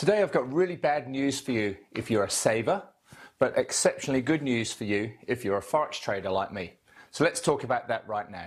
Today I've got really bad news for you if you're a saver, but exceptionally good news for you if you're a forex trader like me. So let's talk about that right now.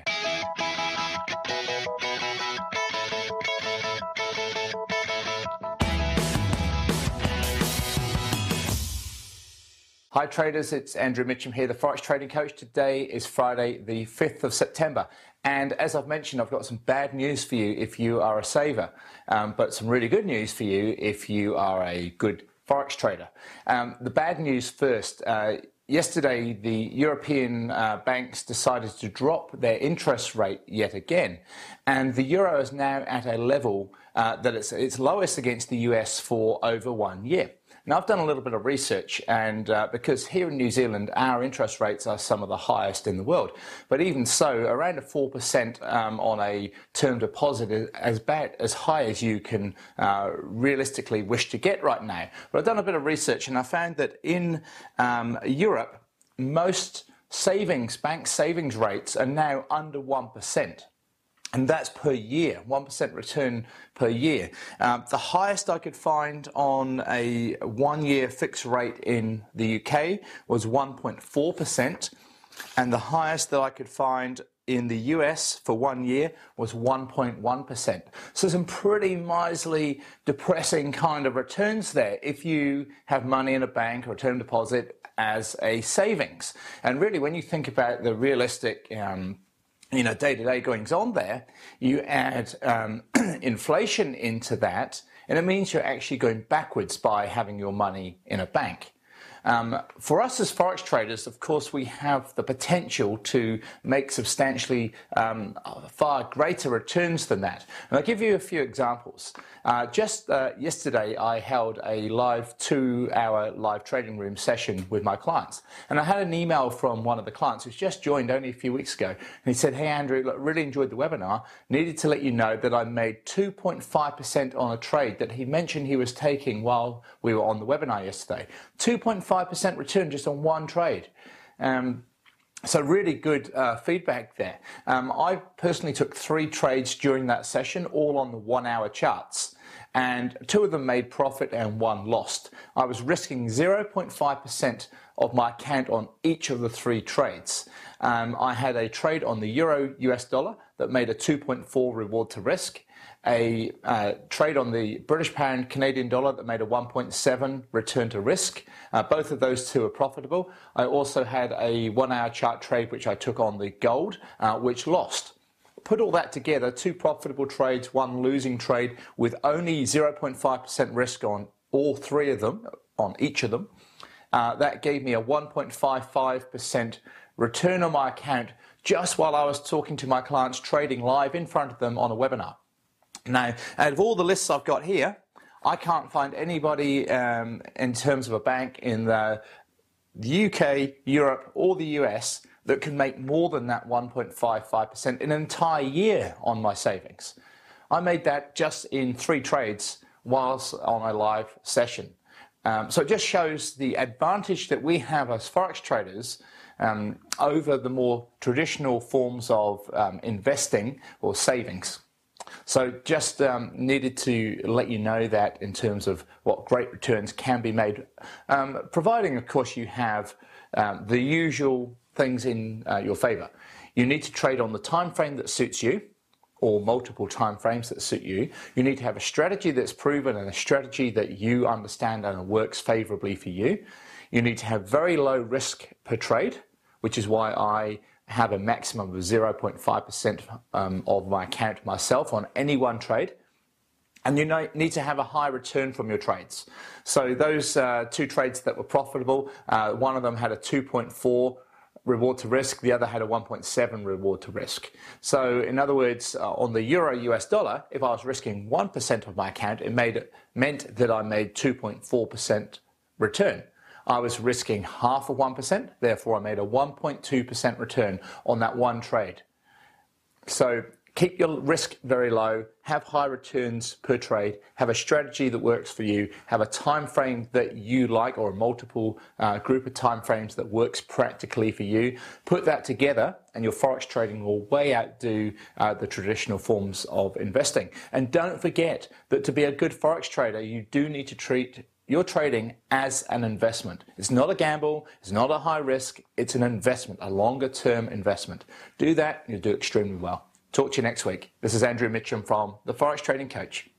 Hi traders, it's Andrew Mitchum here, the Forex Trading Coach. Today is Friday the 5th of September. And as I've mentioned, I've got some bad news for you if you are a saver, but some really good news for you if you are a good Forex trader. The bad news first. Yesterday, the European banks decided to drop their interest rate yet again. And the euro is now at a level that it's lowest against the US for over 1 year. Now, I've done a little bit of research, and because here in New Zealand, our interest rates are some of the highest in the world. But even so, around a 4% on a term deposit is about as high as you can realistically wish to get right now. But I've done a bit of research, and I found that in Europe, most bank savings rates are now under 1%. And that's per year, 1% return per year. The highest I could find on a 1 year fixed rate in the UK was 1.4%. And the highest that I could find in the US for 1 year was 1.1%. So some pretty miserly, depressing kind of returns there if you have money in a bank or a term deposit as a savings. And really, when you think about the realistic day-to-day goings on there, you add inflation into that, and it means you're actually going backwards by having your money in a bank. For us as forex traders, of course, we have the potential to make substantially far greater returns than that. And I'll give you a few examples. Just yesterday, I held a 2-hour live trading room session with my clients. And I had an email from one of the clients who's just joined only a few weeks ago. And he said, "Hey, Andrew, look, really enjoyed the webinar. Needed to let you know that I made 2.5% on a trade that he mentioned he was taking while we were on the webinar yesterday. 2.5% return just on one trade." So really good feedback there. I personally took 3 trades during that session, all on the 1-hour charts, and 2 of them made profit and 1 lost. I was risking 0.5% of my account on each of the 3 trades. I had a trade on the euro US dollar that made a 2.4 reward to risk, a trade on the British pound Canadian dollar that made a 1.7 return to risk. Both of those 2 are profitable. I also had a 1-hour chart trade which I took on the gold, which lost. Put all that together, 2 profitable trades, 1 losing trade with only 0.5% risk on all 3 of them, on each of them. That gave me a 1.55% return on my account just while I was talking to my clients, trading live in front of them on a webinar. Now, out of all the lists I've got here, I can't find anybody in terms of a bank in the UK, Europe, or the US that can make more than that 1.55% in an entire year on my savings. I made that just in 3 trades whilst on a live session. So it just shows the advantage that we have as forex traders over the more traditional forms of investing or savings. So just needed to let you know that in terms of what great returns can be made, providing, of course, you have the usual things in your favor. You need to trade on the time frame that suits you, or multiple time frames that suit you. You need to have a strategy that's proven and a strategy that you understand and works favorably for you. You need to have very low risk per trade, which is why I have a maximum of 0.5% of my account myself on any one trade. And you need to have a high return from your trades. So those 2 trades that were profitable, one of them had a 2.4 reward to risk, the other had a 1.7 reward to risk. So in other words, on the euro US dollar, if I was risking 1% of my account, it meant that I made 2.4% return. I was risking half of 1%, therefore I made a 1.2% return on that one trade. So Keep your risk very low, have high returns per trade, have a strategy that works for you, have a time frame that you like or a multiple group of time frames that works practically for you. Put that together and your Forex trading will way outdo the traditional forms of investing. And don't forget that to be a good Forex trader, you do need to treat your trading as an investment. It's not a gamble, it's not a high risk, it's an investment, a longer term investment. Do that, you'll do extremely well. Talk to you next week. This is Andrew Mitchum from The Forex Trading Coach.